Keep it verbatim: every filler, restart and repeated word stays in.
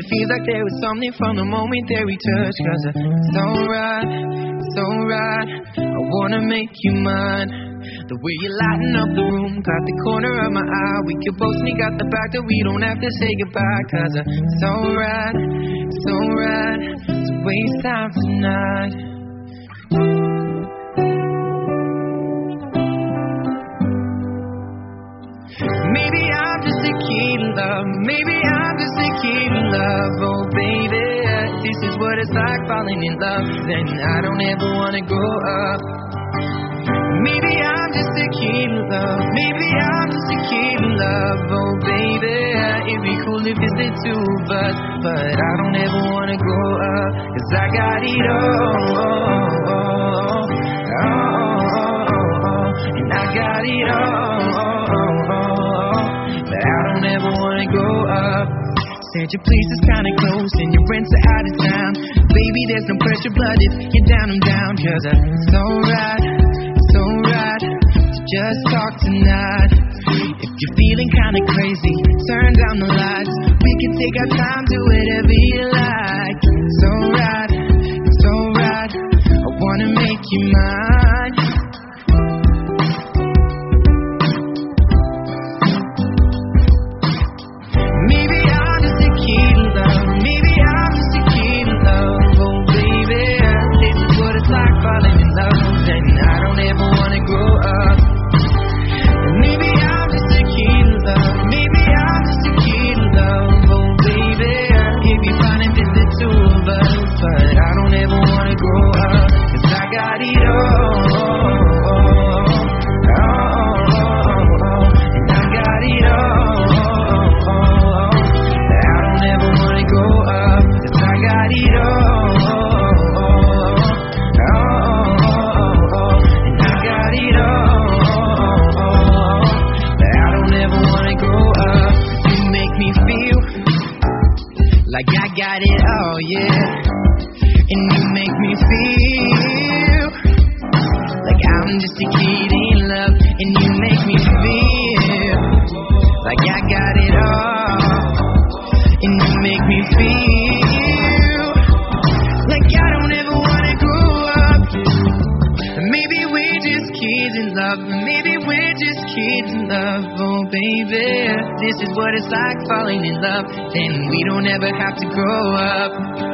feels like there was something from the moment that we touched. Cause it's so right, so right, I wanna make you mine. The way you lighten up the room, caught the corner of my eye. We could both sneak out the back, that we don't have to say goodbye. Cause it's so right, so right, to waste time tonight. Maybe I'm just a kid in love, maybe I'm just a kid in love. Oh baby, this is what it's like falling in love. Then I don't ever wanna grow up. Maybe I'm just a kid in love, maybe I'm just a kid in love. Oh baby, it'd be cool if it's the two of us, but I don't ever wanna grow up. Cause I got it all, oh, oh, oh, oh, and I got it all, but I don't ever wanna grow up. Said your place is kinda close and your rents are out of town. Baby, there's no pressure, but if you're down, I'm down. Cause it's alright, so right to just talk tonight. If you're feeling kinda crazy, turn down the lights. We can take our time, do whatever you like. So right, so right, I wanna make you mine. Maybe I'm just a kid in love, maybe I'm just a kid in love. Oh baby, this is what it's like falling in love. And I don't ever wanna grow up. And maybe I'm just a kid in love, maybe I'm just a kid in love. Oh baby, if you find it, it's the two of us, but I don't ever wanna grow up. Cause I got it all, oh, oh, oh, and I got it all, but I don't ever wanna grow up. Cause I got it all, and I got it all, but I don't ever wanna grow up. You make me feel like I got it all, yeah. And you make me feel like I'm just a kid in love. And you make me feel like I got it all. And you make me feel like I don't ever wanna grow up. Maybe we're just kids in love, maybe we're just kids in love. Oh baby, this is what it's like falling in love. Then we don't ever have to grow up.